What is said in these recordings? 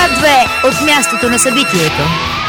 К2 от мястото на събитието.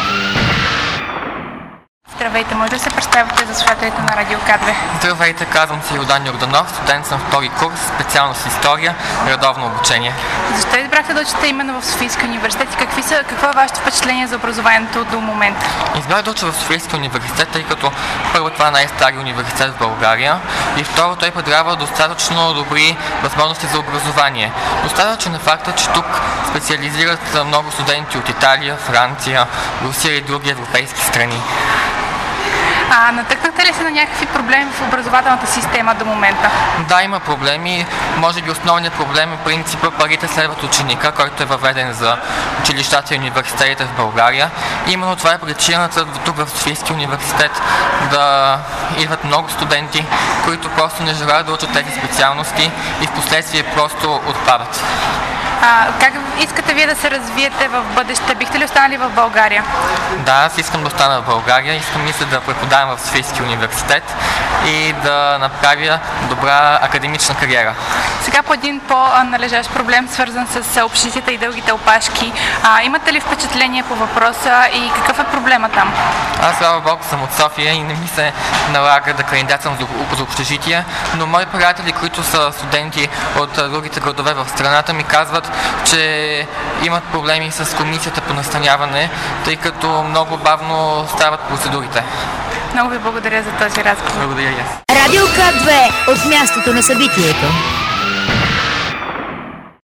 Здравейте, може да се представите за слушателите на Радио К2? Здравейте, казвам се Йордан Йорданов, студент съм втори курс, специалност история, редовно обучение. Защо избрахте да учите именно в Софийския университет и какво е вашето впечатление за образованието до момента? Избрах да уча в Софийския университет, тъй като първо това е най-стария университет в България и второ той предлагава достатъчно добри възможности за образование. Достатъчен е факта, че тук специализират много студенти от Италия, Франция, Русия и други европейски страни. Натъкнахте ли се на някакви проблеми в образователната система до момента? Да, има проблеми. Може би основният проблем е принципа парите следват ученика, който е въведен за училищата и университетите в България. Именно това е причината тук в Софийския университет да идват много студенти, които просто не желаят да учат тези специалности и в последствие просто отпадат. Как искате вие да се развиете в бъдеще? Бихте ли останали в България? Да, аз искам да остана в България, мисля да преподавам в Софийския университет и да направя добра академична кариера. Сега по един по-належащ проблем, свързан с общежитията и дългите опашки. Имате ли впечатление по въпроса и какъв е проблема там? Аз, слава Богу, съм от София и не ми се налага да кандидатствам за общежитие, но мои приятели, които са студенти от другите градове в страната, ми казват, че имат проблеми с комисията по настаняване, тъй като много бавно стават процедурите. Много ви благодаря за този разговор. Благодаря и аз. Радио К2 от мястото на събитието.